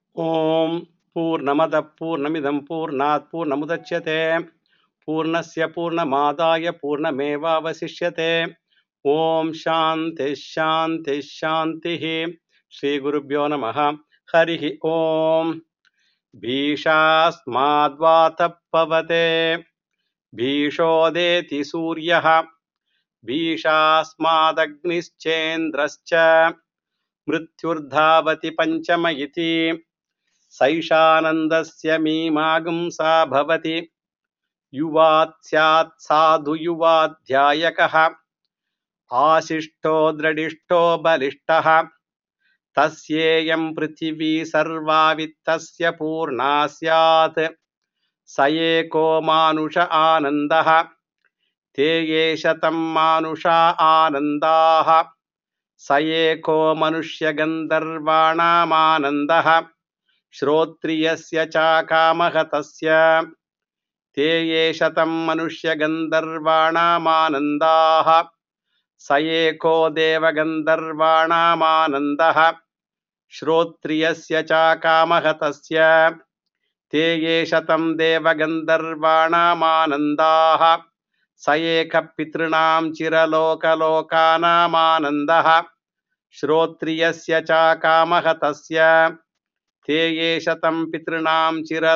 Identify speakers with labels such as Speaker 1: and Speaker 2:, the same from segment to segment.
Speaker 1: ओम पूर्णमद पूर्णमिदं पूर्णात् पूर्णमुदच्यते पूर्णस्य पूर्णमादाय पूर्णमेवावशिष्यते। ओम शांति शांति शांतिः। श्री गुरुभ्यो नमः। हरिः ओम। भीषास्माद्वातः पवते भीषोदेति सूर्यः भीषास्मादग्निश्चेन्द्रश्च मृत्युर्धावति पंचम इति सैषानन्दस्य मीमांसा भवति। युवात् स्यात् साधु युवाध्यायकः आशिष्टो दृढिष्टो बलिष्ठः तस्येयं पृथिवी सर्वा वित्तस्य पूर्णा स्यात्। स एको मानुष आनन्दः ते ये शतं मानुषा आनन्दाः। स एको मनुष्यगन्धर्वाणामानन्दः श्रोत्रियस्य च कामः तस्य ते ये शतं मनुष्यगन्धर्वाणामानन्दाः। स एको देवगन्धर्वाणामानन्दः श्रोत्रियस्य च कामः तस्य ते ये शतं देवगन्धर्वाणामानन्दाः। स एकः पितॄणां चिरलोकलोकानामानन्दः श्रोत्रियस्य च कामः तस्य ते ये शतं पितॄणां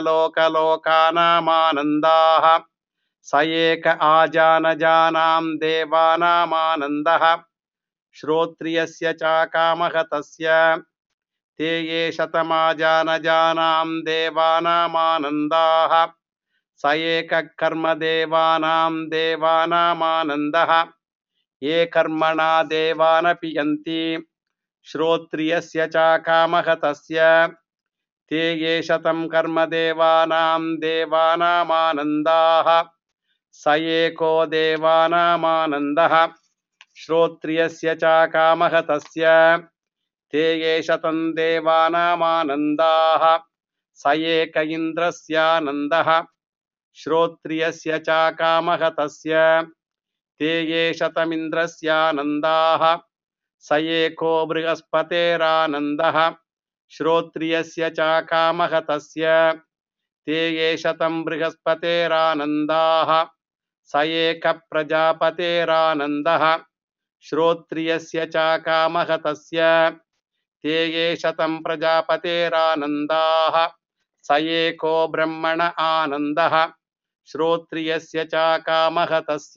Speaker 1: चिरलोकलोकानामानन्दाः। स एक आजानजानां देवानामानन्दः श्रोत्रियस्य च कामः तस्य ते ये शतमाजानजानां देवानामानन्दाः। स एकः कर्मदेवानां देवानामानन्दः ये कर्मणा देवानपि यन्ति श्रोत्रियस्य च कामः तस्य ते ये शतं कर्मदेवानां देवानामानन्दाः। स एको देवानामानन्दः श्रोत्रियस्य च कामः तस्य ते ये शतं देवानामानन्दाः। स एक इन्द्रस्यानन्दः श्रोत्रियस्य च कामः तस्य ते ये शतमिन्द्रस्यानन्दाः। स एको बृहस्पतेरानन्दः श्रोत्रियस्य च कामः तस्य ते ये शतं बृहस्पतेरानन्दाः। स एक प्रजापतेरानन्दः श्रोत्रियस्य च कामः तस्य ते ये शतं प्रजापतेरानन्दाः। स एको ब्रह्मण आनन्दः श्रोत्रियस्य च कामः तस्य।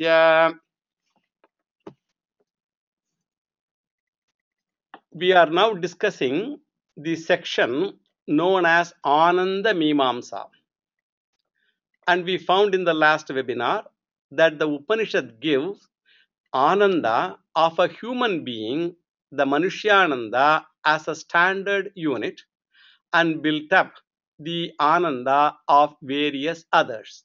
Speaker 1: We are now discussing the section known as Ananda Mimamsa. And we found in the last webinar that the Upanishad gives Ananda of a human being, the Manushyananda, as a standard unit and built up the Ananda of various others.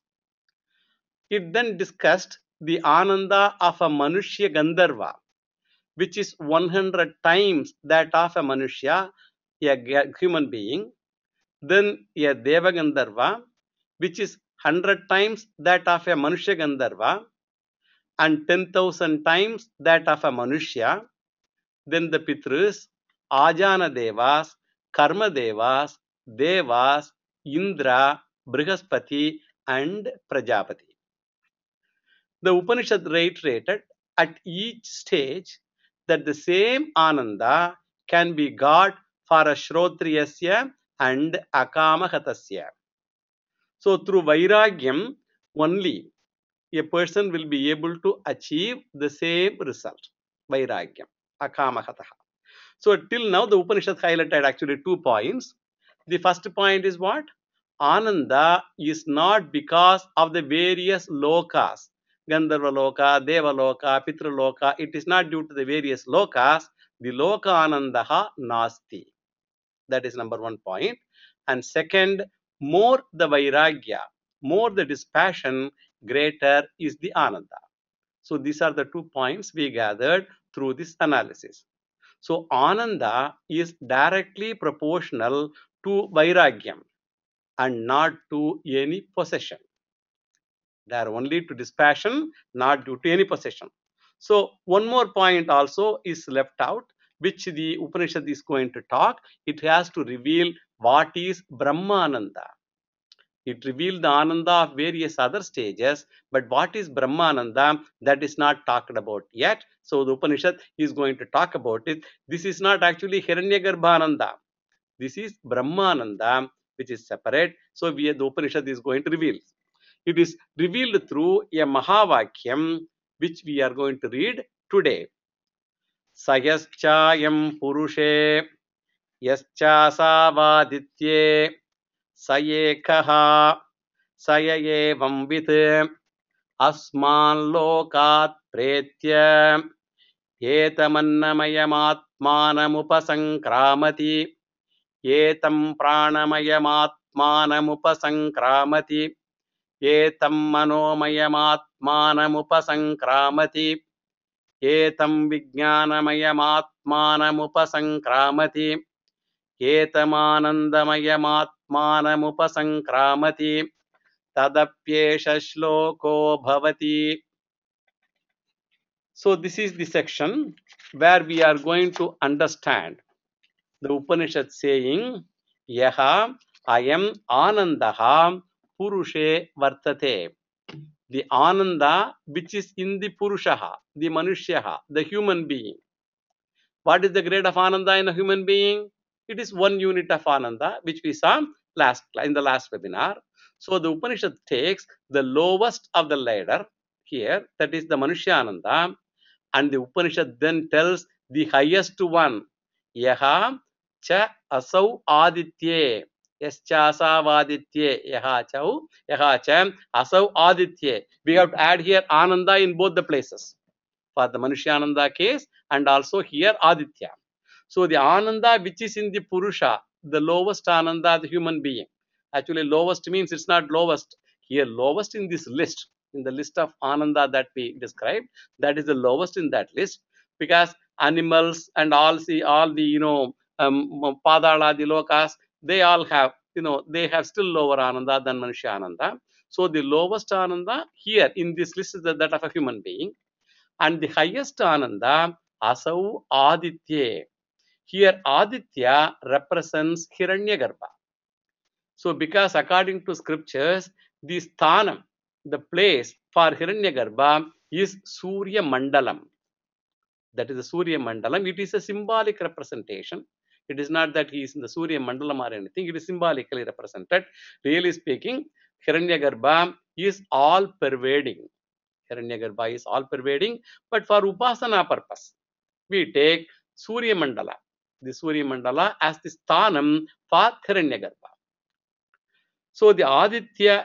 Speaker 1: It then discussed the Ananda of a Manushya Gandharva, which is 100 times that of a Manushya, a human being. Then a Deva Gandharva, which is 100 times that of a Manushya Gandharva and 10,000 times that of a Manushya. Then the Pitrus, Ajana Devas, Karma Devas, Devas, Indra, Brihaspati and Prajapati. The Upanishad reiterated at each stage that the same Ananda can be got for a Shrotriyasya and Akamahatasya. So through Vairagyam only a person will be able to achieve the same result. Vairagyam, Akamahataha. So till now the Upanishad highlighted actually 2 points. The first point is what? Ananda is not because of the various lokas. Gandharva Loka, Deva Loka, Pitra Loka. It is not due to the various lokas. The Loka Anandaha Nasti. That is number 1 point. And second, more the Vairagya, more the dispassion, greater is the Ananda. So these are the 2 points we gathered through this analysis. So Ananda is directly proportional to Vairagyam and not to any possession. They are only to dispassion, not due to any possession. So one more point also is left out, which the Upanishad is going to talk. It has to reveal what is Brahmananda. It revealed the Ananda of various other stages, but what is Brahmananda, that is not talked about yet. So the Upanishad is going to talk about it. This is not actually Hiranyagarbhananda. This is Brahmananda, which is separate. So the Upanishad is going to reveal. It is revealed through a Mahavakyam, which we are going to read today. Sayaschayam Purushe Yaschasavaditye Sayekaha Sayayevam Vit Asman Lokat Pretya Etamannamayamaatmanamupasankramati Etam Pranamayamaatmanamupasankramati Etam Manomayamaatmanamupasankramati Etam Vijnanamayamaatmanamupasankramati Etamanandamayamaatmanamupasankramati Tadapyesha Shloko Bhavati. So this is the section where we are going to understand the Upanishad saying, Yaha ayam anandaha purushe vartate. The ananda which is in the purushaha, the manushyaha, the human being. What is the grade of ananda in a human being? It is 1 unit of ananda, which we saw in the last webinar. So the Upanishad takes the lowest of the ladder here, that is the Manushyananda, and the Upanishad then tells the highest one, Yaha cha asau aditye, yaschasavaditye, yaha cha asau aditye. We have to add here ananda in both the places, for the Manushyananda case and also here Aditya. So the Ananda which is in the Purusha, the lowest Ananda, the human being. Actually lowest means it's not lowest. Here lowest in this list, in the list of Ananda that we described, that is the lowest in that list, because animals and all the Padala, the Lokas, they all have, they have still lower Ananda than Manushyananda. So the lowest Ananda here in this list is that of a human being. And the highest Ananda, Asau Aditya. Here Aditya represents Hiranyagarbha. So because according to scriptures, the sthanam, the place for Hiranyagarbha is Surya Mandalam. That is the Surya Mandalam. It is a symbolic representation. It is not that he is in the Surya Mandalam or anything. It is symbolically represented. Really speaking, Hiranyagarbha is all pervading. Hiranyagarbha is all pervading, but for Upasana purpose, we take Surya Mandala, the Surya Mandala as the sthanam for Hiranyagarbha. So the Aditya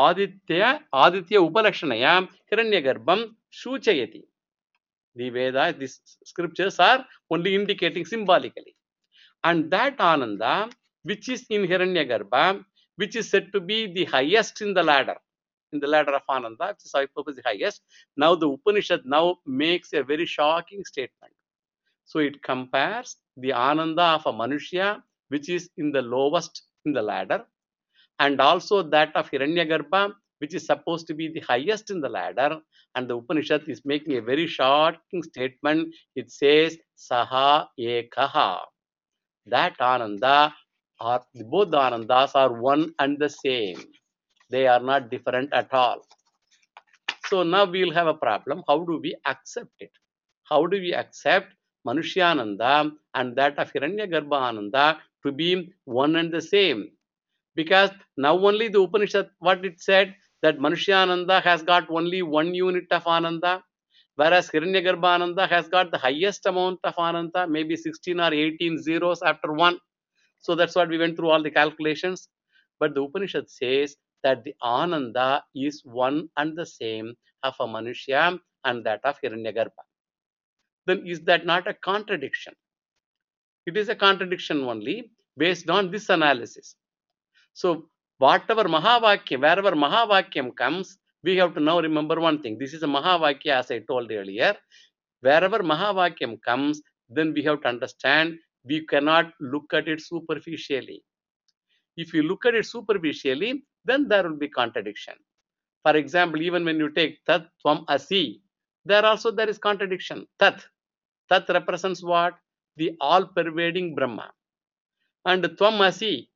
Speaker 1: Upalakshanaya Hiranyagarbham Shuchayati. The Veda, these scriptures are only indicating symbolically. And that Ananda, which is in Hiranyagarbha, which is said to be the highest in the ladder of Ananda, which is the highest. Now the Upanishad now makes a very shocking statement. So it compares the Ananda of a Manushya, which is in the lowest in the ladder, and also that of Hiranyagarbha, which is supposed to be the highest in the ladder. And the Upanishad is making a very shocking statement. It says, Saha Ekaha. That Ananda, or both the Anandas are one and the same. They are not different at all. So now we will have a problem. How do we accept it? How do we accept Manushyananda and that of Hiranyagarbha Ananda to be one and the same? Because now only the Upanishad, what it said, that Manushyananda has got only 1 unit of Ananda, whereas Hiranyagarbha Ananda has got the highest amount of Ananda, maybe 16 or 18 zeros after 1. So that's what we went through all the calculations. But the Upanishad says that the Ananda is one and the same of a Manushya and that of Hiranyagarbha. Then is that not a contradiction? It is a contradiction only based on this analysis. So wherever Mahavakyam comes, we have to now remember one thing. This is a Mahavakya, as I told earlier. Wherever Mahavakyam comes, then we have to understand we cannot look at it superficially. If you look at it superficially, then there will be contradiction. For example, even when you take Tat Tvam Asi, there is contradiction. Tat represents what? The all-pervading Brahma. And Tvam Asi,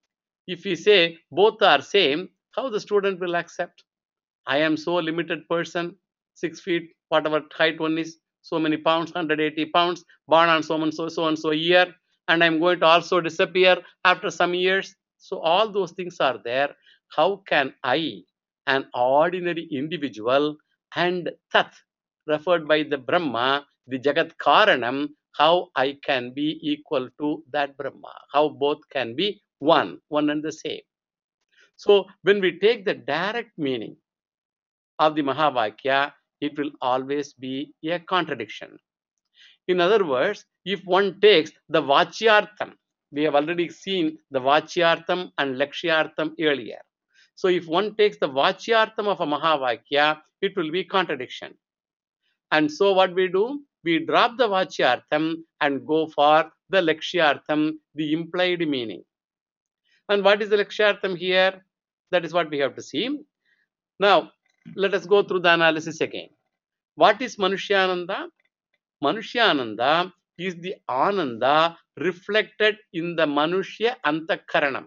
Speaker 1: If we say both are same, how the student will accept? I am so limited person, 6 feet, whatever height one is, so many pounds, 180 pounds, born on so and so year, and I'm going to also disappear after some years. So all those things are there. How can I, an ordinary individual, and Tat, referred by the Brahma, the Jagat Karanam, how I can be equal to that Brahma? How both can be one and the same? So when we take the direct meaning of the Mahavakya, it will always be a contradiction. In other words, if one takes the Vachyartham, we have already seen the Vachyartham and Lakshyartham earlier. So if one takes the Vachyartham of a Mahavakya, it will be contradiction. And so what we do? We drop the Vachyartham and go for the Lakshyartham, the implied meaning. And what is the Lakshyartham here? That is what we have to see. Now, let us go through the analysis again. What is Manushyananda? Manushyananda is the Ananda reflected in the Manushya Antakaranam.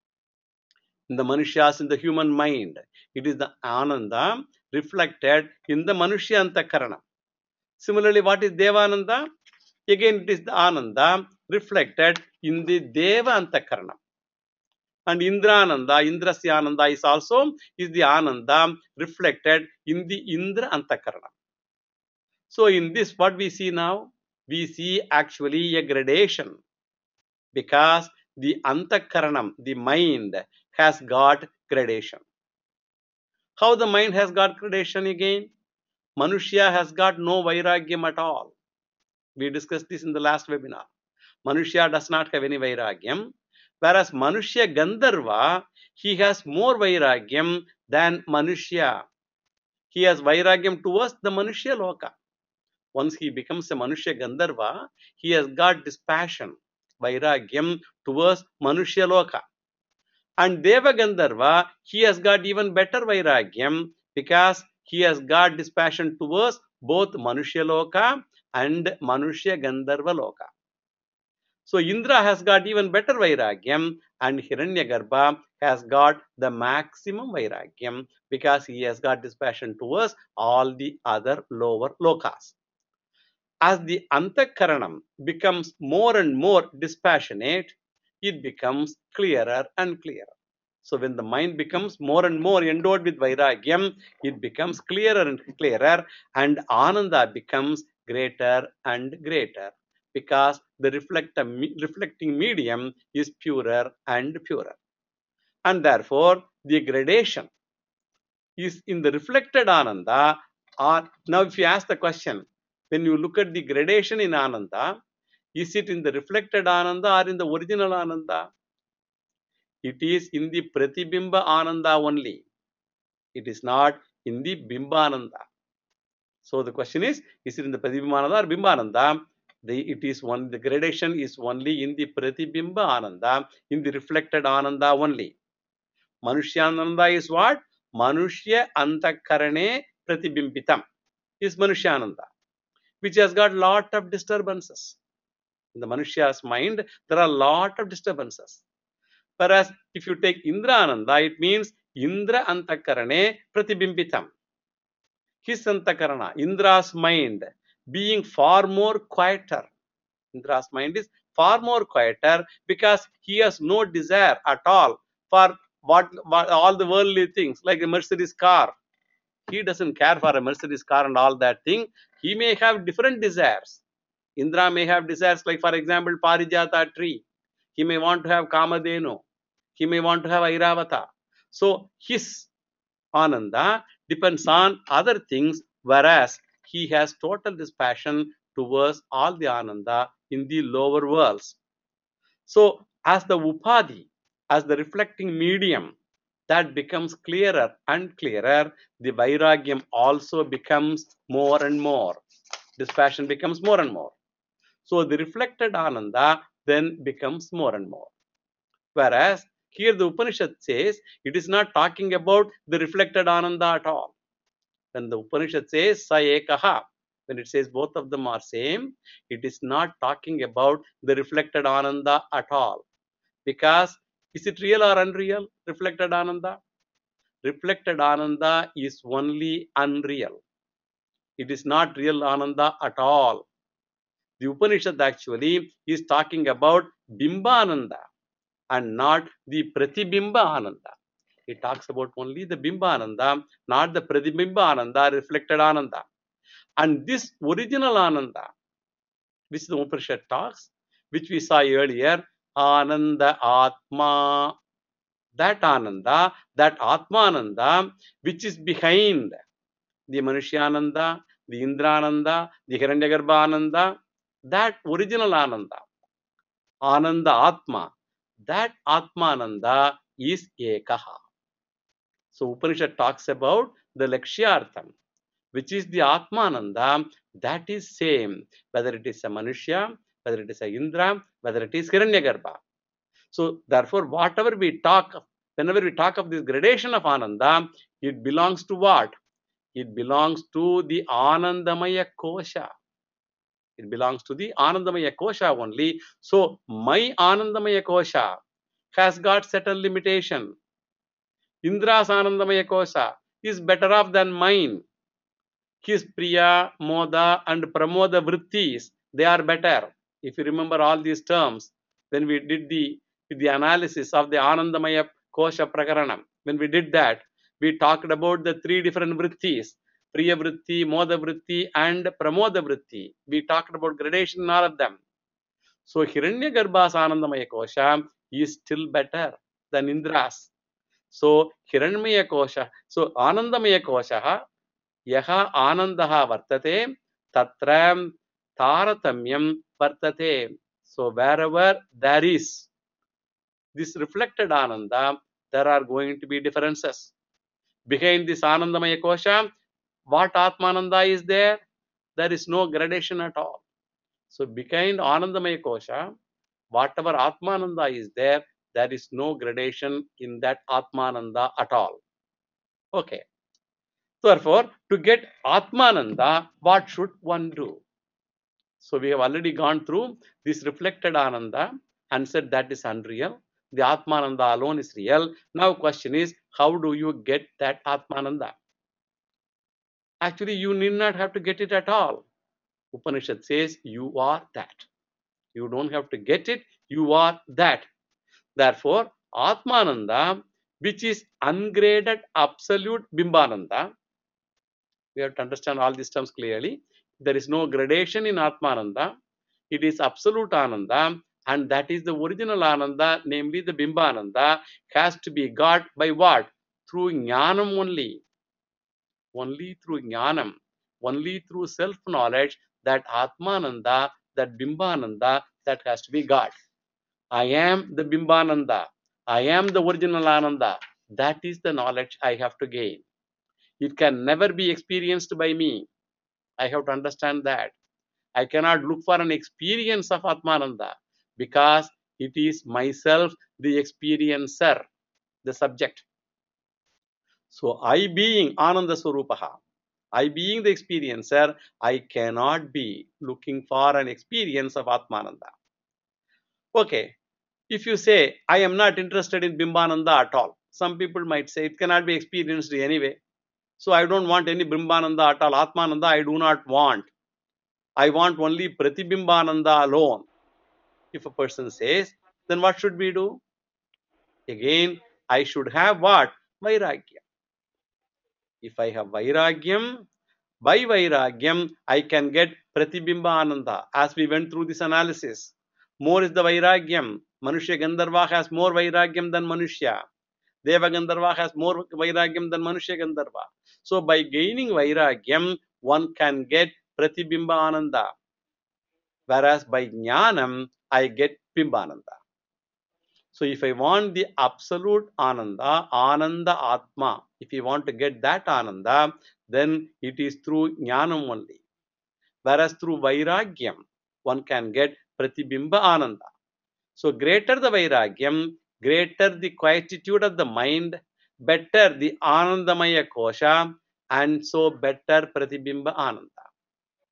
Speaker 1: In the Manushas, in the human mind. It is the Ananda reflected in the Manushya Antakaranam. Similarly, what is Devananda? Again, it is the Ananda reflected in the Deva Antakaranam. And Indrananda, Indrasyananda is the Ananda reflected in the Indra Antakaranam. So in this, what we see now? We see actually a gradation because the Antakaranam, the mind, has got gradation. How the mind has got gradation again? Manushya has got no Vairagyam at all. We discussed this in the last webinar. Manushya does not have any Vairagyam, whereas Manushya Gandharva, he has more Vairagyam than Manushya. He has Vairagyam towards the Manushya Loka. Once he becomes a Manushya Gandharva, he has got this passion, Vairagyam, towards Manushya Loka. And Deva Gandharva, he has got even better Vairagyam because he has got this passion towards both Manushya Loka and Manushya Gandharva Loka. So Indra has got even better Vairagyam and Hiranyagarbha has got the maximum Vairagyam because he has got this passion towards all the other lower lokas. As the Antakaranam becomes more and more dispassionate, it becomes clearer and clearer. So when the mind becomes more and more endowed with Vairagyam, it becomes clearer and clearer, and Ananda becomes greater and greater because the reflecting medium is purer and purer. And therefore, the gradation is in the reflected Ananda. Or now if you ask the question, when you look at the gradation in Ananda, is it in the reflected Ananda or in the original Ananda? It is in the Pratibimba Ananda only. It is not in the Bimbananda. So the question is it in the Pratibimba Ananda or Bimbananda? The gradation is only in the Pratibimba Ananda, in the reflected Ananda only. Manushyananda is what? Manushya Antakarane Pratibimbitam is Manushyananda, which has got lot of disturbances. In the Manushya's mind, there are a lot of disturbances. Whereas if you take Indrananda, it means Indra Antakarane Pratibimbitam. His Antakarana, Indra's mind, being far more quieter. Indra's mind is far more quieter because he has no desire at all for what all the worldly things like a Mercedes car. He doesn't care for a Mercedes car and all that thing. He may have different desires. Indra may have desires like, for example, Parijata tree. He may want to have Kamadhenu. He may want to have Airavata. So his Ananda depends on other things, whereas he has total dispassion towards all the Ananda in the lower worlds. So as the Upadhi, as the reflecting medium, that becomes clearer and clearer, the Vairagyam also becomes more and more. Dispassion becomes more and more. So the reflected Ananda then becomes more and more. Whereas here the Upanishad says it is not talking about the reflected Ananda at all. When the Upanishad says Sa Ekaha, when it says both of them are same, it is not talking about the reflected Ananda at all. Because Is it real or unreal? Reflected Ananda? Reflected Ananda is only unreal. It is not real Ananda at all. The Upanishad actually is talking about Bimba Ananda and not the Pratibimba Ananda. It talks about only the Bimba Ananda, not the Pratibimba Ananda, reflected Ananda. And this original Ananda, which the Upanishad talks, which we saw earlier, Ananda Atma, that Ananda, that Atmananda, which is behind the Manushyananda, the Indrananda, the Hiranyagarbhananda, that original Ananda, Ananda Atma, that Atmananda is Ekaha. So Upanishad talks about the Lakshyartham, which is the Atmananda, that is same, whether it is a Manushya, whether it is a Indra, whether it is Hiranyagarbha. So therefore, whatever we talk, whenever we talk of this gradation of Ananda, it belongs to what? It belongs to the Anandamaya Kosha. It belongs to the Anandamaya Kosha only. So my Anandamaya Kosha has got certain limitation. Indra's Anandamaya Kosha is better off than mine. His Priya, Moda and Pramoda Vrittis, they are better. If you remember all these terms, when we did the analysis of the Anandamaya Kosha Prakaranam, when we did that, we talked about the three different Vrittis, Priya Vritti, Moda Vritti and Pramoda Vritti. We talked about gradation in all of them. So Hiranyagarbha's Anandamaya Kosha is still better than Indra's. So Hiranyamaya Kosha, so Anandamaya Kosha, Yaha Anandaha Vartate, Tatra Taratamyam Vartate. So wherever there is this reflected Ananda, there are going to be differences. Behind this Anandamaya Kosha, what Atmananda is there? There is no gradation at all. So behind Anandamaya Kosha, whatever Atmananda is there, there is no gradation in that Atmananda at all. Okay. Therefore, to get Atmananda, what should one do? So we have already gone through this reflected Ananda and said that is unreal. The Atmananda alone is real. Now question is, how do you get that Atmananda? Actually, you need not have to get it at all. Upanishad says you are that. You don't have to get it, you are that. Therefore, Atmananda, which is ungraded absolute Bimbananda, we have to understand all these terms clearly. There is no gradation in Atmananda. It is absolute Ananda, and that is the original Ananda, namely the Bimbananda, has to be got by what? Through Jnanam only. Only through Jnanam, only through self-knowledge, that Atmananda, that Bimbananda, that has to be got. I am the Bimbananda. I am the original Ananda. That is the knowledge I have to gain. It can never be experienced by me. I have to understand that. I cannot look for an experience of Atmananda because it is myself, the experiencer, the subject. So I being Ananda Swarupaha, I being the experiencer, I cannot be looking for an experience of Atmananda. Okay, if you say, I am not interested in Bimbananda at all, some people might say it cannot be experienced anyway. So I don't want any Bimbananda at all. Atmananda I do not want. I want only Pratibimbananda alone. If a person says, then what should we do? Again, I should have what? Vairagya. If I have Vairagyam, by Vairagyam, I can get Pratibimba Ananda. As we went through this analysis, more is the Vairagyam. Manushya Gandharva has more Vairagyam than Manushya. Deva Gandharva has more Vairagyam than Manushya Gandharva. So by gaining Vairagyam, one can get Pratibimba Ananda. Whereas by Jnanam, I get Bimbananda. So if I want the absolute Ananda, Ananda Atma, if you want to get that Ananda, then it is through Jnanam only. Whereas through Vairagyam, one can get Pratibimba Ananda. So greater the Vairagyam, greater the quietude of the mind, better the Anandamaya Kosha, and so better Pratibimba Ananda.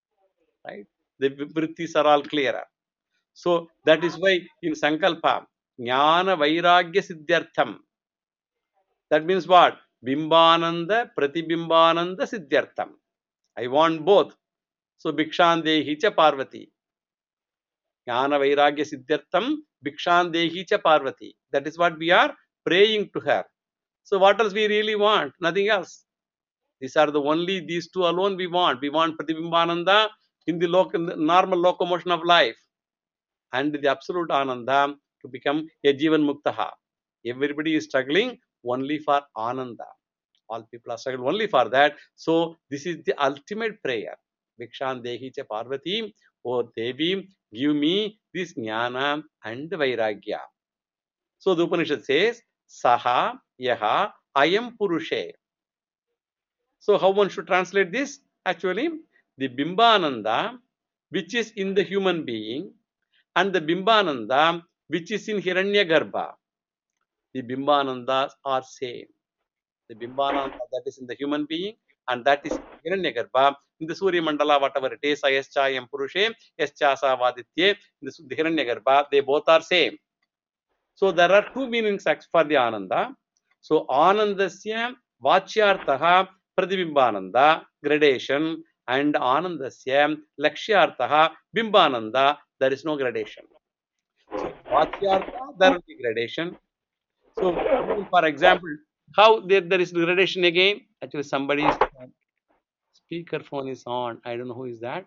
Speaker 1: Right? The vrittis are all clearer. So that is why in Sankalpa, Jnana Vairagya Siddhyartham. That means what? Bimbananda Pratibimbananda Siddhyartham. I want both. So Bhikshandehi cha Parvati. Jnana Vairagya Siddhyartham Bhikshandehi cha Parvati. That is what we are praying to her. So what else we really want? Nothing else. These are the only, these two alone we want. We want Pratibimbananda in the normal locomotion of life, and the absolute Ananda to become a Jivan Muktaha. Everybody is struggling only for Ananda. All people are struggling only for that. So this is the ultimate prayer. Bhikshan Dehi cha Parvati, O Devi, give me this Jnana and Vairagya. So the Upanishad says, Saha Yaha Ayam Purushe. So how one should translate this? Actually, the Bimbananda, which is in the human being, and the Bimbananda, which is in Hiranyagarbha. The Bimbanandas are same. The Bimbananda that is in the human being, and that is Hiranyagarbha. In the Surya Mandala, whatever it is, Ayaschayam Purushe, Yaschasa Vaditye, in the Hiranyagarbha, they both are same. So there are two meanings for the Ananda. So Anandasya Vachyartaha Pratibimbananda, gradation, and Anandasya Lakshyartaha Bimbananda, there is no gradation. So Vachyartha, there will be gradation. So for example, how there is gradation again? Actually, somebody's speaker phone is on. I don't know who is that.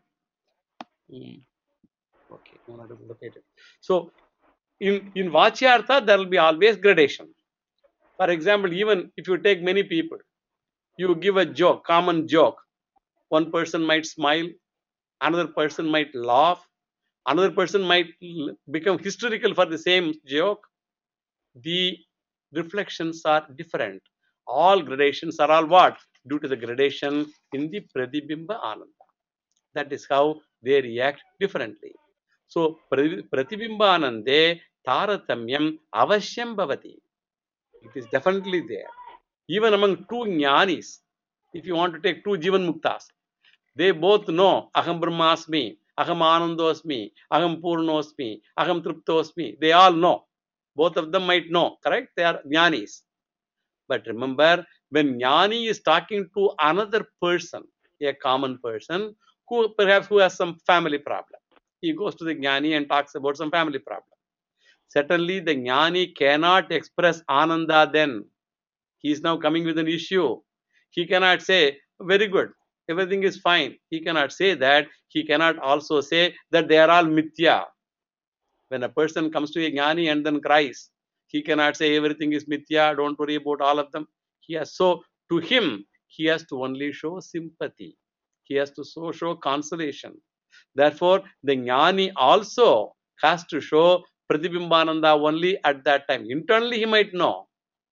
Speaker 1: Okay, I'm not able to locate it. So in Vachyartha, there will be always gradation. For example, even if you take many people, you give a joke, common joke. One person might smile, another person might laugh, another person might become hysterical for the same joke. The reflections are different. All gradations are all what? Due to the gradation in the Pratibimba Ananda. That is how they react differently. So Pratibimba Anande Taratamyam Avashyam Bhavati. It is definitely there. Even among two jnanis, if you want to take two Jivan Muktas, they both know Aham Brahmasmi, Aham Anandosmi, Aham Purnosmi, Aham Triptosmi. They all know. Both of them might know, correct? They are jnanis. But remember, when jnani is talking to another person, a common person, who perhaps who has some family problem, he goes to the jnani and talks about some family problem. Certainly, the jnani cannot express Ananda then. He is now coming with an issue. He cannot say, very good, everything is fine. He cannot say that. He cannot also say that they are all mithya. When a person comes to a jnani and then cries, he cannot say everything is mithya, don't worry about all of them. So to him, he has to only show sympathy. He has to show consolation. Therefore, the jnani also has to show Pratibimbananda only at that time. Internally, he might know,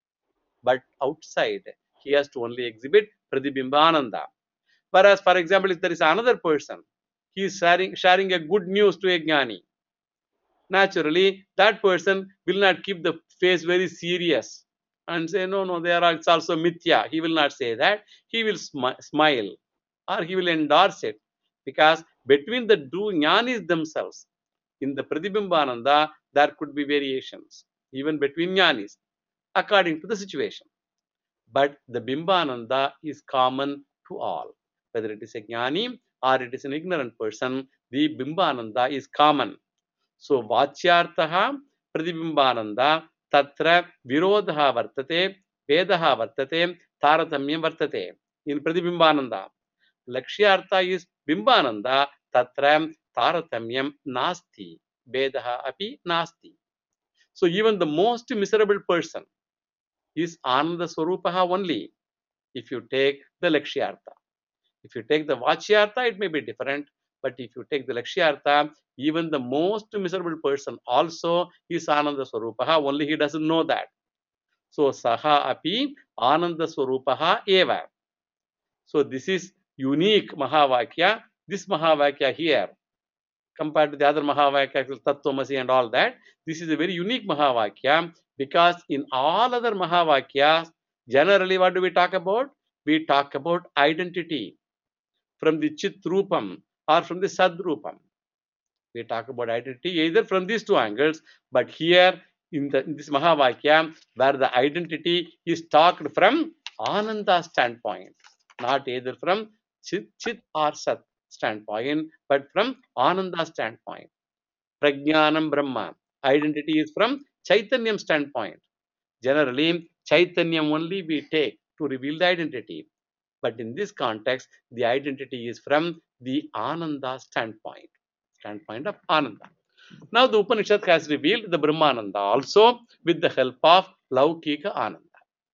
Speaker 1: but outside he has to only exhibit Pratibimbananda. Whereas, for example, if there is another person, he is sharing a good news to a jnani. Naturally, that person will not keep the face very serious and say, no, it's also mithya. He will not say that. He will smile or he will endorse it, because between the two jnanis themselves, in the Pratibimbananda, there could be variations, even between jnanis, according to the situation. But the Bimbananda is common to all. Whether it is a jnani or it is an ignorant person, the Bimbananda is common. So Vachyartaha Pratibimbananda Tatra Virodha Vartate, Vedaha Vartate, Taratamyam Vartate. In Pratibimbananda. Lakshyartha is Bimbananda, Tatra Taratamyam Nasti, Vedaha Api Nasti. So even the most miserable person is Ananda Swarupaha only if you take the Lakshyartha. If you take the Vachyartha, it may be different. But if you take the Lakshyartha, even the most miserable person also is Ananda Swarupaha, only he doesn't know that. So Saha Api Ananda Swarupaha Eva. So this is unique Mahavakya. This Mahavakya here, compared to the other Mahavakya, Tattvamasi and all that, this is a very unique Mahavakya, because in all other Mahavakyas, generally what do we talk about? We talk about identity from the Chit Rupam or from the Sad Rupam. We talk about identity either from these two angles, but here in this Mahavakya, where the identity is talked from Ananda standpoint, not either from Chit or Sat standpoint, but from Ananda standpoint. Prajnanam Brahma. Identity is from Chaitanyam standpoint. Generally, Chaitanyam only we take to reveal the identity. But in this context, the identity is from the Ananda standpoint of Ananda. Now the Upanishad has revealed the Brahmananda also with the help of Laukika Ananda.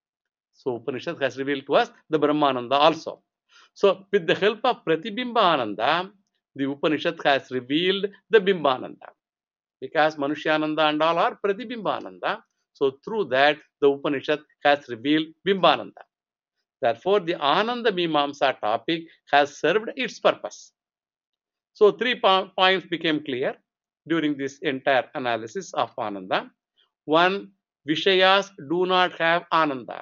Speaker 1: So Upanishad has revealed to us the Brahmananda also. So with the help of Pratibimba Ananda, the Upanishad has revealed the Bimbananda. Because Manushyananda and all are Pratibimbananda. So through that, the Upanishad has revealed Bimbananda. Therefore, the Ananda Mimamsa topic has served its purpose. So 3 points became clear during this entire analysis of Ananda. One, Vishayas do not have Ananda.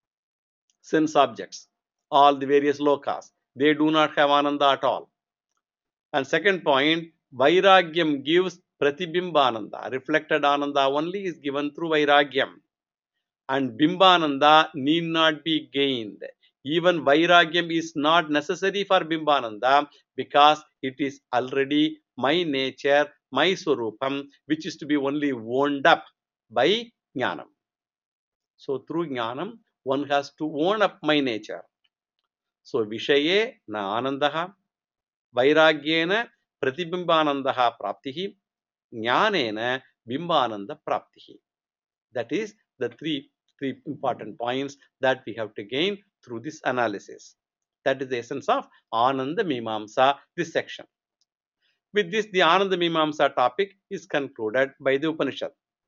Speaker 1: Sense objects, all the various lokas, they do not have Ananda at all. And second point, Vairagyam gives Pratibimbananda. Reflected Ananda only is given through Vairagyam. And Bimbananda need not be gained. Even Vairagyam is not necessary for Bimbananda because it is already my nature, my Swarupam, which is to be only wound up by Jnanam. So through Jnanam, one has to own up my nature. So Vishaye na Anandaha, Vairagyena Pratibimbanandaha Praptihi, Jnanena Bimbananda Praptihi. That is the three important points that we have to gain through this analysis. That is the essence of Ananda Mimamsa, this section. With this, the Ananda Mimamsa topic is concluded by the Upanishad.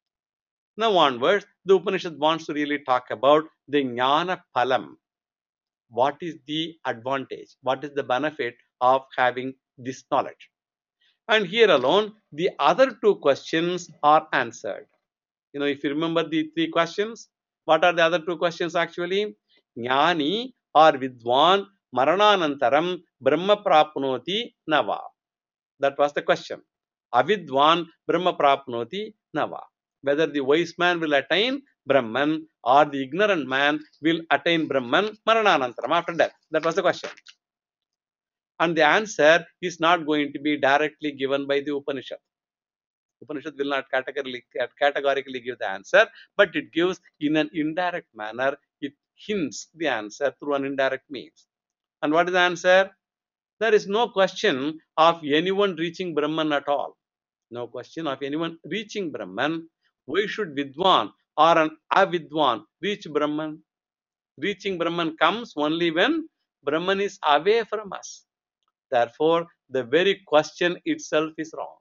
Speaker 1: Now onwards, the Upanishad wants to really talk about the Jnana Phalam. What is the advantage? What is the benefit of having this knowledge? And here alone, the other 2 questions are answered. If you remember the 3 questions, what are the other 2 questions actually? Jnani or Vidwan Marananantaram Brahma Prapnoti Nava. That was the question. Avidwan Brahma Prapnoti Nava. Whether the wise man will attain Brahman or the ignorant man will attain Brahman Marananantaram after death. That was the question. And the answer is not going to be directly given by the Upanishad. Upanishad will not categorically give the answer, but it gives in an indirect manner. It hints the answer through an indirect means. And what is the answer? There is no question of anyone reaching Brahman at all. No question of anyone reaching Brahman. Why should Vidwan or an Avidwan reach Brahman? Reaching Brahman comes only when Brahman is away from us. Therefore, the very question itself is wrong.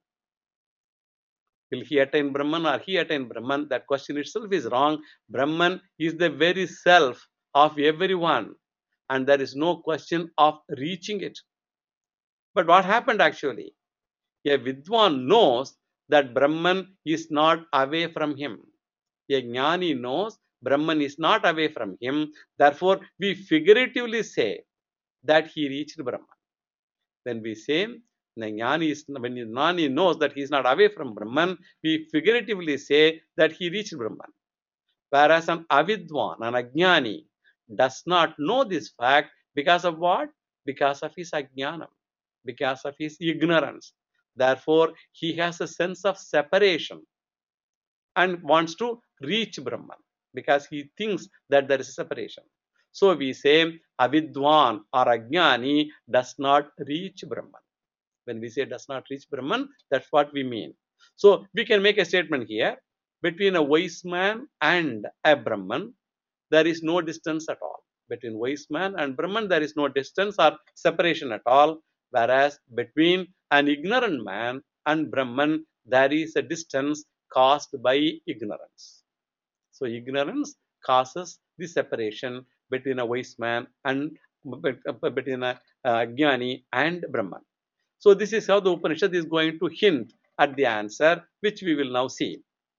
Speaker 1: Will he attain Brahman or he attain Brahman? That question itself is wrong. Brahman is the very self of everyone, and there is no question of reaching it. But what happened actually? A Vidwan knows that Brahman is not away from him. A Jnani knows Brahman is not away from him. Therefore, we figuratively say that he reached Brahman. When we say when Jnani knows that he is not away from Brahman, we figuratively say that he reached Brahman. Whereas an Avidwan, an Ajnani, does not know this fact because of what? Because of his Ajnanam, because of his ignorance. Therefore, he has a sense of separation and wants to reach Brahman because he thinks that there is a separation. So we say Avidwan or Ajnani does not reach Brahman. When we say does not reach Brahman, that's what we mean. So we can make a statement here. Between a wise man and a Brahman, there is no distance at all. Between wise man and Brahman, there is no distance or separation at all. Whereas between an ignorant man and Brahman, there is a distance caused by ignorance. So ignorance causes the separation between a wise man and between a Jnani and Brahman. So this is how the Upanishad is going to hint at the answer, which we will now see.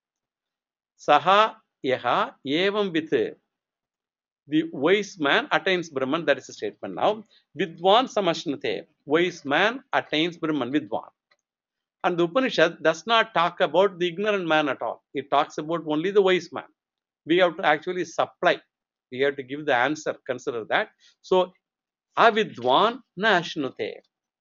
Speaker 1: Saha yaha evam with. The wise man attains Brahman, that is the statement now. Vidwan samashnate. Wise man attains Brahman, Vidwan. And the Upanishad does not talk about the ignorant man at all. It talks about only the wise man. We have to actually supply. We have to give the answer. Consider that. So, avidwan na ashnute.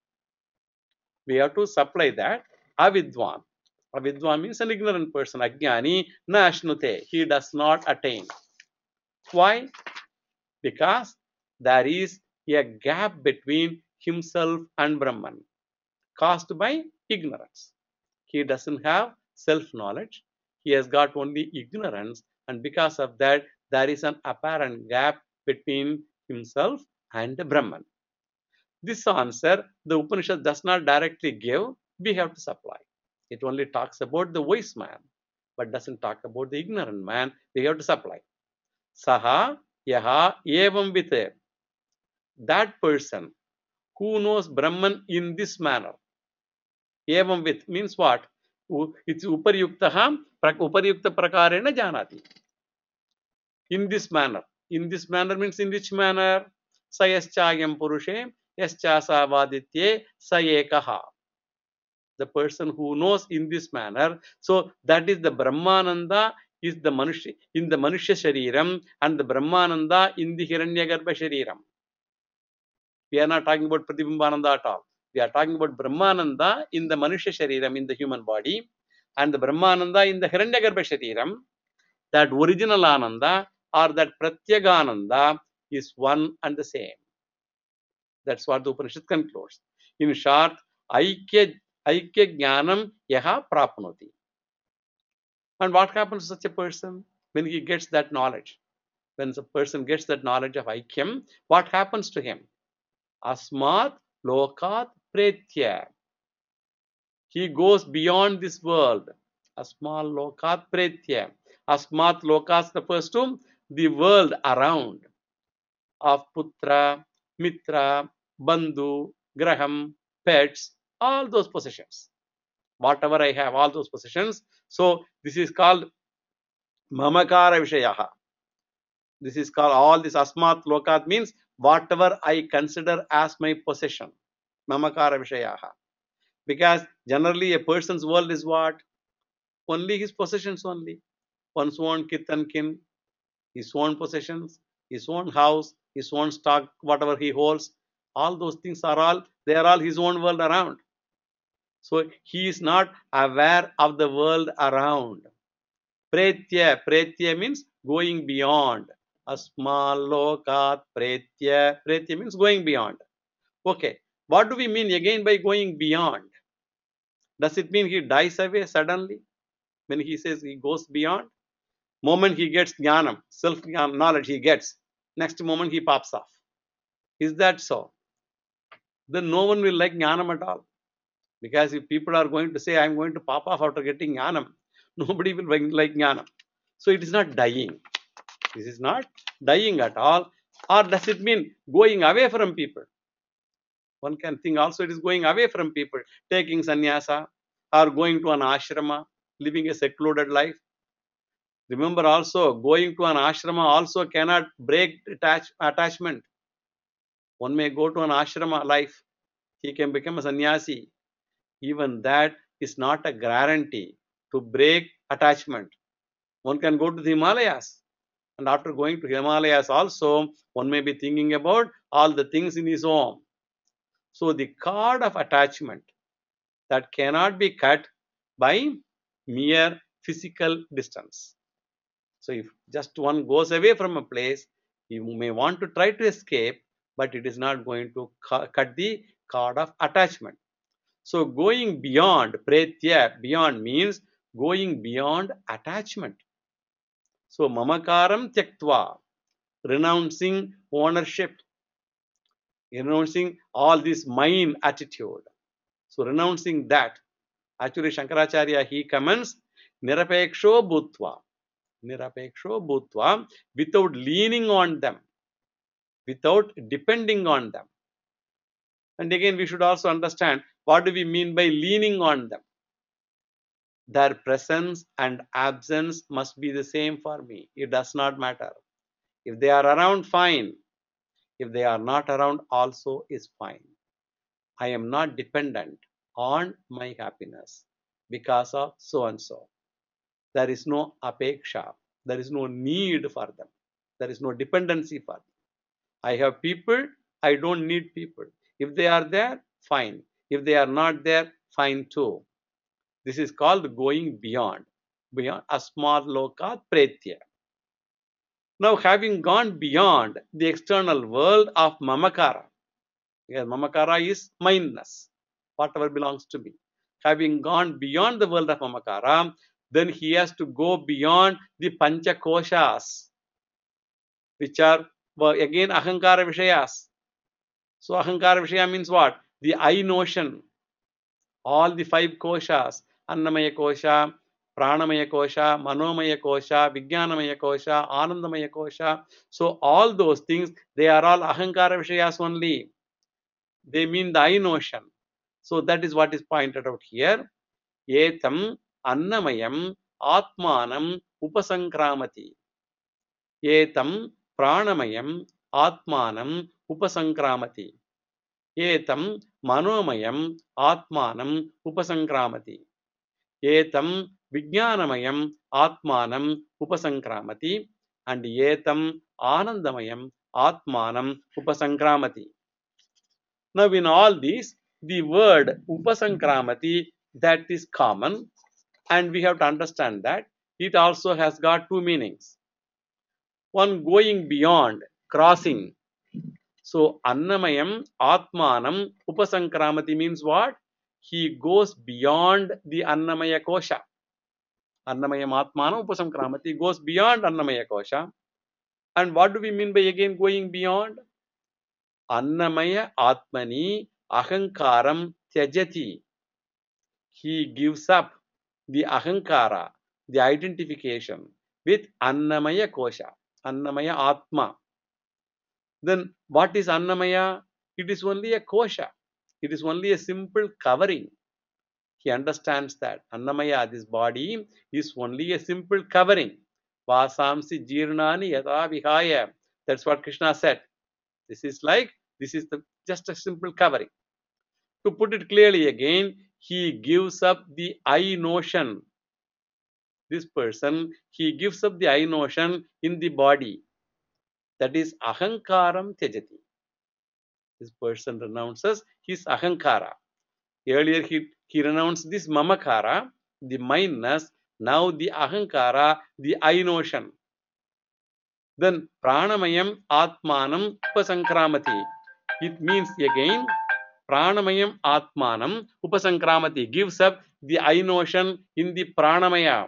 Speaker 1: We have to supply that. Avidwan. Avidwan means an ignorant person. Ajnani na ashnute. He does not attain. Why? Because there is a gap between himself and Brahman caused by ignorance. He doesn't have self-knowledge. He has got only ignorance, and because of that, there is an apparent gap between himself and the Brahman. This answer the Upanishad does not directly give. We have to supply. It only talks about the wise man, but doesn't talk about the ignorant man. We have to supply. Saha yaha evam vite. That person who knows Brahman in this manner. Evam with means what? It's upariyuktaha upariyukta prakarena janati. In this manner. In this manner means in which manner? Sayaschayam purushe yaschasa vaditye sayekaha. The person who knows in this manner. So that is the Brahmananda is the Manushya in the Manushya Shariram and the Brahmananda in the Hiranyagarbha Shariram. We are not talking about Pratibimbananda at all. We are talking about Brahmananda in the Manushya Shariram, in the human body, and the Brahmananda in the Hiranyagarbha Shariram. That original Ananda or that Pratyagananda is one and the same. That's what the Upanishad concludes. In short, Aikya Jnanam Yaha Prapnoti. And what happens to such a person when he gets that knowledge? When the person gets that knowledge of Aikyam, what happens to him? Asmat Lokat Pretya. He goes beyond this world. Asmat Lokat Pretya. Asmat Lokas refers to the world around of Putra, Mitra, Bandhu, Graham, pets, all those possessions. Whatever I have, all those possessions. So this is called Mamakara Vishayaha. This is called all this Asmat Lokat means whatever I consider as my possession. Mamakara Vishayaha. Because generally a person's world is what? Only his possessions only. One's own kith and kin, his own possessions, his own house, his own stock, whatever he holds. All those things they are all his own world around. So he is not aware of the world around. Pretya. Pretya means going beyond. Asmal lokat pretya. Pretya means going beyond. Okay. What do we mean again by going beyond? Does it mean he dies away suddenly? When he says he goes beyond? Moment he gets jnanam, self-knowledge he gets, next moment he pops off. Is that so? Then no one will like jnanam at all. Because if people are going to say, I am going to pop off after getting jnanam, nobody will like jnanam. So it is not dying. This is not dying at all. Or does it mean going away from people? One can think also it is going away from people, taking sannyasa or going to an ashrama, living a secluded life. Remember also, going to an ashrama also cannot break attachment. One may go to an ashrama life, he can become a sannyasi. Even that is not a guarantee to break attachment. One can go to the Himalayas, and after going to Himalayas also, one may be thinking about all the things in his home. So the cord of attachment that cannot be cut by mere physical distance. So if just one goes away from a place, you may want to try to escape, but it is not going to cut the cord of attachment. So going beyond, pretya, beyond means going beyond attachment. So mamakaram tyaktva, renouncing ownership, renouncing all this mine attitude. So renouncing that. Actually Shankaracharya, he comments, nirapeksho bhutva. Nirapeksho bhutva, without leaning on them, without depending on them. And again, we should also understand what do we mean by leaning on them. Their presence and absence must be the same for me. It does not matter. If they are around, fine. If they are not around, also is fine. I am not dependent. on my happiness because of so and so. There is no apeksha. There is no need for them. There is no dependency for them. I have people, I don't need people. If they are there, fine. If they are not there, fine too. This is called going beyond. Beyond asmat lokat pretya. Now, having gone beyond the external world of mamakara, because mamakara is mindness, whatever belongs to me. Having gone beyond the world of mamakara, then he has to go beyond the pancha koshas, which are again ahankara vishayas. So ahankara vishaya means what? The I notion. All the five koshas, annamaya kosha, pranamaya kosha, manomaya kosha, vijnanamaya kosha, anandamaya kosha. So all those things, they are all ahankara vishayas only. They mean the I notion. So that is what is pointed out here. Etam annamayam atmanam upasankramati. Etam pranamayam atmanam upasankramati. Etam manomayam atmanam upasankramati. Etam vijnanamayam atmanam upasankramati. And etam anandamayam atmanam upasankramati. Now in all these, the word upasankramati, that is common, and we have to understand that it also has got two meanings. One, going beyond, crossing. So annamayam atmanam upasankramati means what? He goes beyond the annamaya kosha. Annamayam atmanam upasankramati goes beyond annamaya kosha. And what do we mean by again going beyond? Annamaya atmani ahankaram tyajati. He gives up the ahankara, the identification with annamaya kosha, annamaya atma. Then what is annamaya? It is only a kosha. It is only a simple covering. He understands that annamaya, this body, is only a simple covering. Vasamsi jirnani yada vihaya. That's what Krishna said. This is just a simple covering. To put it clearly again, he gives up the I notion. This person, he gives up the I notion in the body. That is ahankaram tyajati. This person renounces his ahankara. Earlier he renounced this mamakara, the mindness. Now the ahankara, the I notion. Then pranamayam atmanam upasankramati. It means again pranamayam atmanam upasankramati, gives up the I notion in the pranamaya.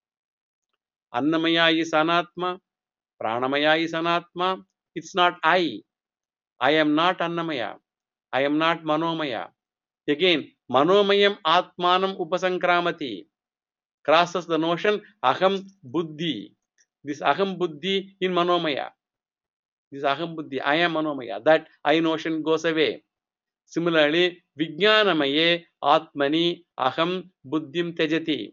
Speaker 1: Annamaya is anatma, pranamaya is anatma. It's not I. I am not annamaya. I am not manomaya. Again, manomayam atmanam upasankramati crosses the notion aham buddhi. This aham buddhi in manomaya. This aham buddhi, I am manomaya. That I notion goes away. Similarly, vijnanamaye atmani aham buddhim tejati.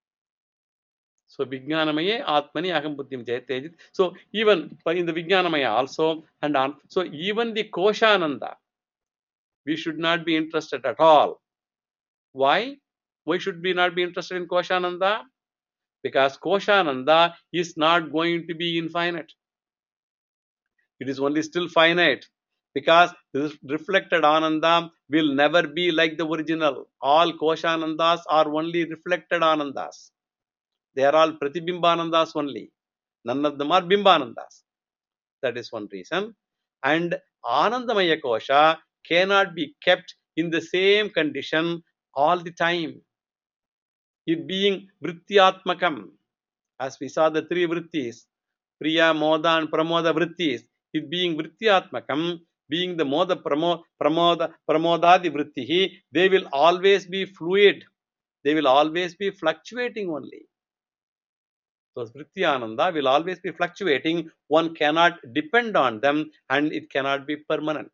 Speaker 1: So vijnanamaye atmani aham buddhim tejati. So even in the vijnanamaya also and on. So even the koshananda, we should not be interested at all. Why? Why should we not be interested in koshananda? Because koshananda is not going to be infinite. It is only still finite. Because this reflected ananda will never be like the original. All koshanandas are only reflected anandas. They are all pratibimbanandas only. None of them are bimbanandas. That is one reason. And anandamaya kosha cannot be kept in the same condition all the time. It being vrityatmakam, as we saw the three vrittis, priya, moda and pramoda vrittis, it being vrityatmakam, being the moda, pramodadi vrittihi, they will always be fluid. They will always be fluctuating only. So Vrityananda will always be fluctuating. One cannot depend on them and it cannot be permanent.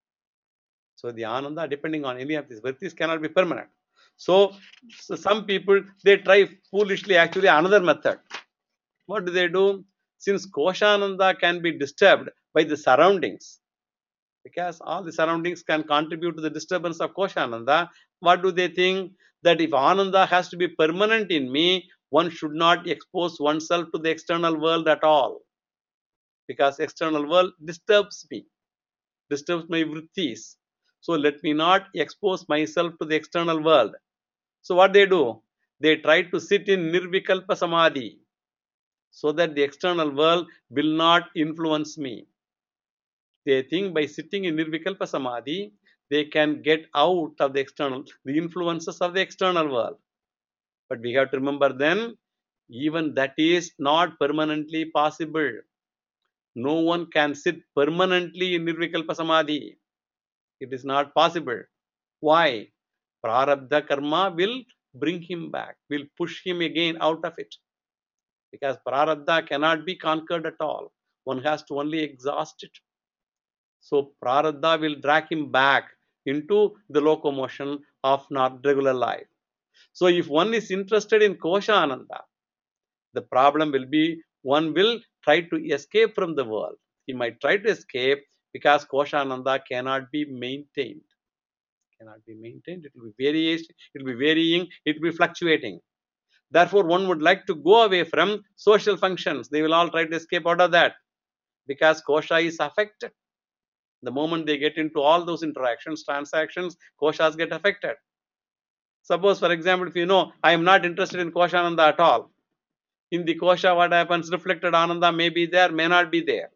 Speaker 1: So the Ananda, depending on any of these Vrittis, cannot be permanent. So some people, they try foolishly actually another method. What do? Since Koshananda can be disturbed by the surroundings, because all the surroundings can contribute to the disturbance of Koshananda, What do they think? That if Ananda has to be permanent in me, one should not expose oneself to the external world at all. Because external world disturbs me, disturbs my vrittis. So let me not expose myself to the external world. So what they do? They try to sit in Nirvikalpa Samadhi so that the external world will not influence me. They think by sitting in Nirvikalpa Samadhi, they can get out of the influences of the external world. But we have to remember then, even that is not permanently possible. No one can sit permanently in Nirvikalpa Samadhi. It is not possible. Why? Prarabdha karma will bring him back, will push him again out of it. Because prarabdha cannot be conquered at all. One has to only exhaust it. So prarabdha will drag him back into the locomotion of not regular life. So if one is interested in kosha ananda, the problem will be one will try to escape from the world. He might try to escape because kosha ananda cannot be maintained. Cannot be maintained. It will be variation. It will be varying. It will be fluctuating. Therefore, one would like to go away from social functions. They will all try to escape out of that because kosha is affected. The moment they get into all those interactions, transactions, koshas get affected. Suppose, for example, if you know, I am not interested in kosha ananda at all. In the kosha, what happens? Reflected ananda may be there, may not be there.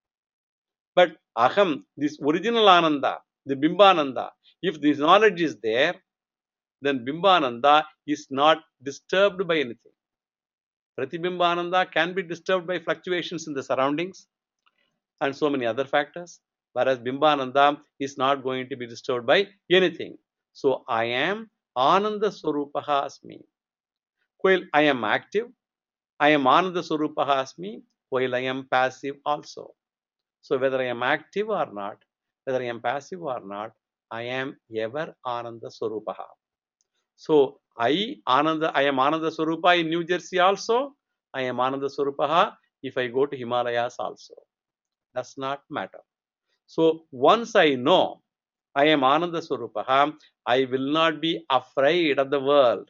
Speaker 1: But aham, this original ananda, the bimbananda, if this knowledge is there, then bimbananda is not disturbed by anything. Pratibimbananda can be disturbed by fluctuations in the surroundings and so many other factors, whereas bimbananda is not going to be disturbed by anything. So I am Ananda Swarupaha Asmi. While I am active, I am Ananda Swarupaha Asmi, while I am passive also. So whether I am active or not, whether I am passive or not, I am ever Ananda Swarupaha. So I am Ananda Swarupa in New Jersey also. I am Ananda Swarupaha if I go to Himalayas also. Does not matter. So once I know I am Ananda Swarupaha, I will not be afraid of the world.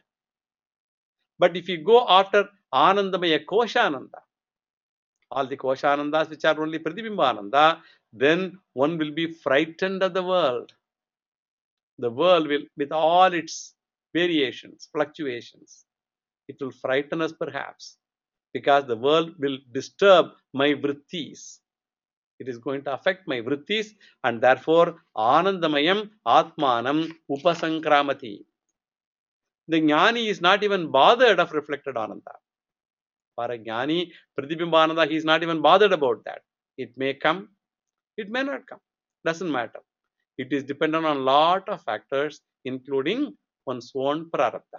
Speaker 1: But if you go after Anandamaya Koshananda, all the Koshanandas which are only Pratibimbananda, then one will be frightened of the world. The world will, with all its variations, fluctuations, it will frighten us perhaps because the world will disturb my vrittis. It is going to affect my vrittis and therefore Anandamayam Atmanam Upasankramati. The Jnani is not even bothered of reflected Ananda. For a Jnani, Pratibimbananda, he is not even bothered about that. It may come, it may not come. Doesn't matter. It is dependent on a lot of factors, including one's own prarabdha.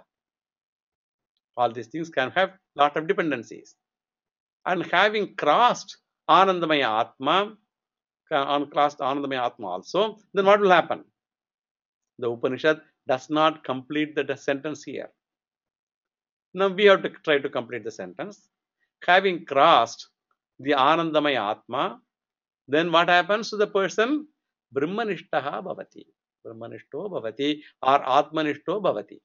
Speaker 1: All these things can have lot of dependencies. And having crossed Anandamaya Atma, crossed Anandamaya Atma also, then what will happen? The Upanishad does not complete the sentence here. Now we have to try to complete the sentence. Having crossed the Anandamaya Atma, then what happens to the person? Brahmanishtaha bhavati. Brahmanishto bhavati or Atmanishto bhavati.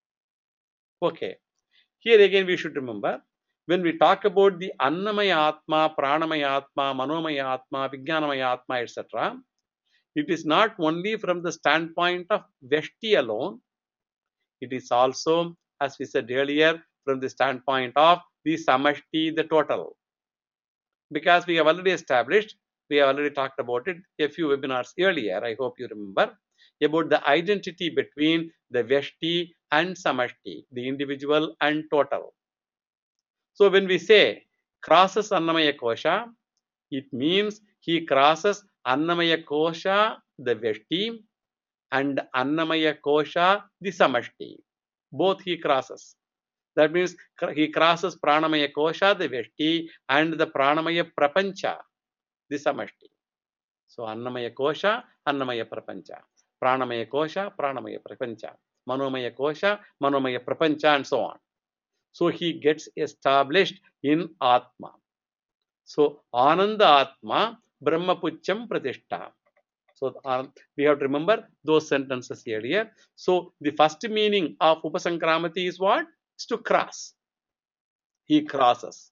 Speaker 1: Okay. Here again we should remember, when we talk about the Annamaya Atma, Pranamaya Atma, Manomaya Atma, Vijnanamaya Atma, etc., it is not only from the standpoint of Veshti alone, it is also, as we said earlier, from the standpoint of the Samashti, the total. Because we have already established, we have already talked about it a few webinars earlier, I hope you remember, about the identity between the Veshti and Samashti, the individual and total. So when we say crosses Annamaya Kosha, it means he crosses Annamaya Kosha, the Veshti, and Annamaya Kosha, the Samashti. Both he crosses. That means he crosses Pranamaya Kosha, the Veshti, and the Pranamaya Prapancha, the Samashti. So Annamaya Kosha, Annamaya Prapancha. Pranamaya Kosha, Pranamaya Prapancha. Manomaya Kosha, Manomaya Prapancha, and so on. So he gets established in Atma. So Ananda Atma Brahmapucham Pratishta. So we have to remember those sentences earlier. So the first meaning of Upasankramati is what? Is to cross. He crosses.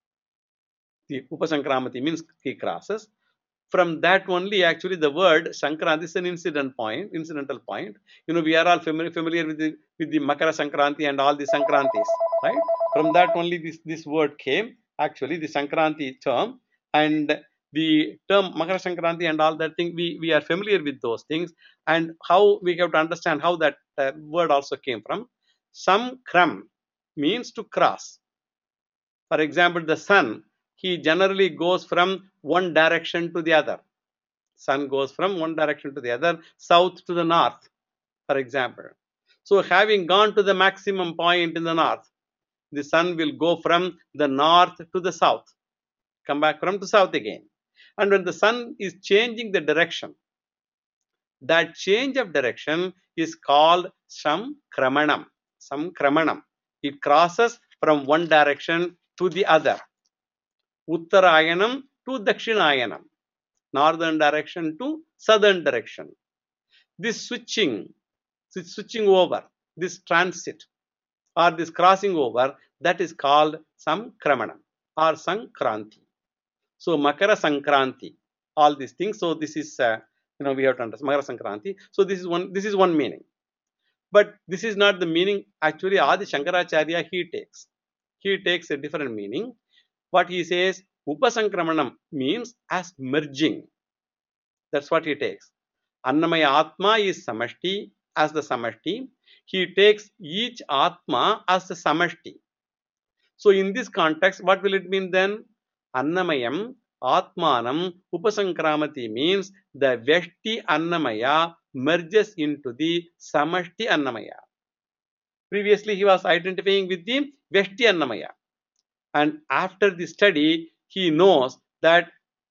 Speaker 1: The Upasankramati means he crosses. From that only, actually, the word Sankranti is an incidental point. You know, we are all familiar with the Makara Sankranti and all the Sankrantis, right? From that only this word came, actually, the Sankranti term, and the term Makara Sankranti and all that thing, we are familiar with those things, and how we have to understand how that word also came from. Samkram means to cross. For example, the sun, he generally goes from one direction to the other. Sun goes from one direction to the other, south to the north, for example. So having gone to the maximum point in the north, the sun will go from the north to the south, come back from the south again. And when the sun is changing the direction, that change of direction is called Samkramanam. Samkramanam. It crosses from one direction to the other. Uttarayanam to Dakshinayanam. Northern direction to southern direction. This switching over, this transit or this crossing over, that is called Samkramanam or Sankranti. So Makara Sankranti, all these things. So this is we have to understand Makara Sankranti. So this is one meaning. But this is not the meaning actually Adi Shankaracharya he takes. He takes a different meaning. What he says, Upasankramanam means as merging. That's what he takes. Annamaya Atma is Samashti as the Samashti. He takes each Atma as the Samashti. So in this context, what will it mean then? Annamayam Atmanam Upasankramati means the Vyashti Annamaya merges into the Samashti Annamaya. Previously, he was identifying with the Vyashti Annamaya. And after the study, he knows that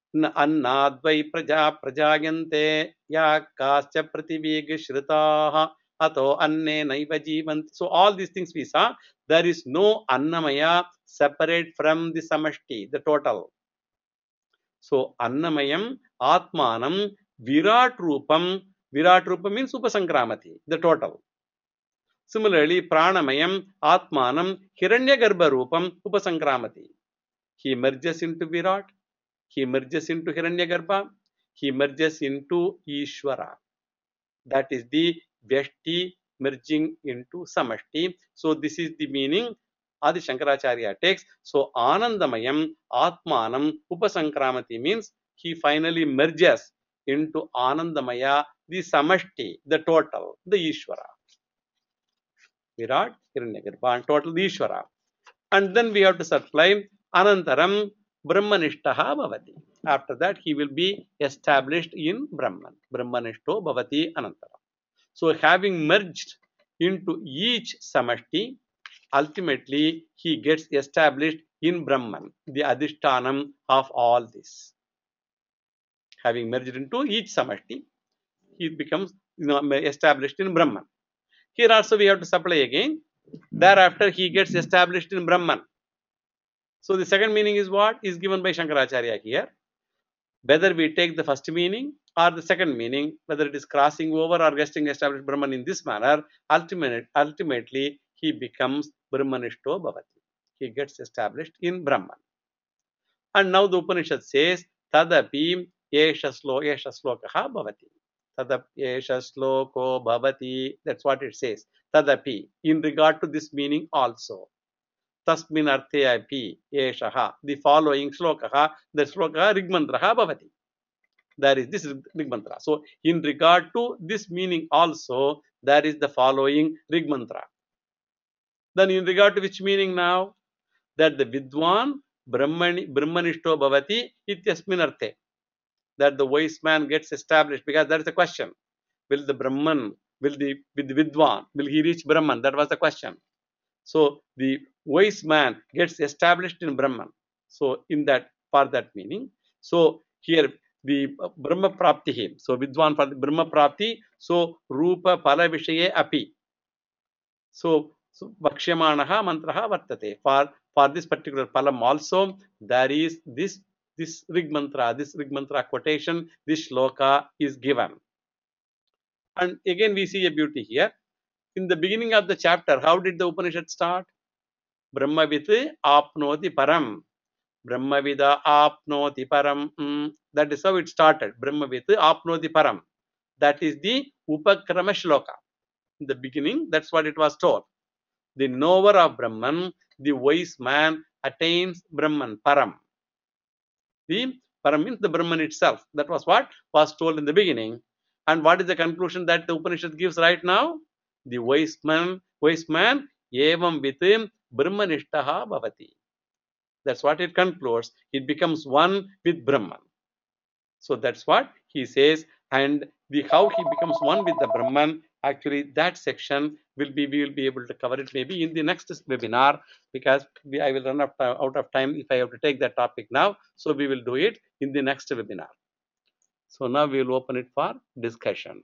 Speaker 1: Annadvai Praja Prajayante Yakascha Prativig Shritaha Ato Anne Naiva Jivanti. So all these things we saw, there is no Annamaya separate from the Samashti, the total. So Annamayam Atmanam Virat Rupam. Virat Rupam means Upasankramati, the total. Similarly, Pranamayam Atmanam Hiranyagarbha Rupam Upasankramati. He merges into Virat. He merges into Hiranyagarbha. He merges into Ishvara. That is the Vyashti merging into Samashti. So this is the meaning Adi Shankaracharya takes. So Anandamayam Atmanam Upasankramati means he finally merges into Anandamaya, the Samashti, the total, the Ishvara. Virat, Hiranyagarbha, and total the Ishvara. And then we have to supply Anantaram Brahmanishtaha Bhavati. After that, he will be established in Brahman. Brahmanishto Bhavati Anantaram. So, having merged into each Samashti, ultimately he gets established in Brahman, the Adhishtanam of all this. Having merged into each Samashti, he becomes established in Brahman. Here also we have to supply again. Thereafter, he gets established in Brahman. So the second meaning is what is given by Shankaracharya here. Whether we take the first meaning or the second meaning, whether it is crossing over or getting established Brahman in this manner, ultimately he becomes Brahmanishto Bhavati. He gets established in Brahman. And now the Upanishad says, Tadapi Yesha Slokaha Bhavati. Tadap Yesha Sloko Bhavati. That's what it says. Tadapi. In regard to this meaning also. Tasmin Arte Api Yeshaha. The following Slokaha, the Slokaha Rigmantraha Bhavati. There is this Rigmantra. So, in regard to this meaning also, there is the following Rigmantra. Then, in regard to which meaning now? That the Vidwan Brahmanishto Bhavati Ityasmin Arte. That the wise man gets established, because that is the question. Will the Brahman, with the Vidwan, will he reach Brahman? That was the question. So the wise man gets established in Brahman. So in that, for that meaning. So here the Brahma Prapti. So Vidwan for the Brahma Prapti. So Rupa Pala Vishaye Api. So Vakshyamanaha Mantraha Vartate. For this particular Palam also, there is this this Rig Mantra quotation, this shloka is given. And again we see a beauty here. In the beginning of the chapter, how did the Upanishad start? Brahmavit apnoti param. Brahmavida apnoti param. That is how it started. Brahmavit apnoti param. That is the Upakrama shloka. In the beginning, that's what it was told. The knower of Brahman, the wise man, attains Brahman, param. The param means the Brahman itself. That was what was told in the beginning. And what is the conclusion that the Upanishad gives right now? The wise man, evam vitim Brahmanishtaha bhavati. That's what it concludes. It becomes one with Brahman. So that's what he says. And how he becomes one with the Brahman, actually that section we will be able to cover it maybe in the next webinar, because I will run out of time if I have to take that topic now. So we will do it in the next webinar. So now we will open it for discussion.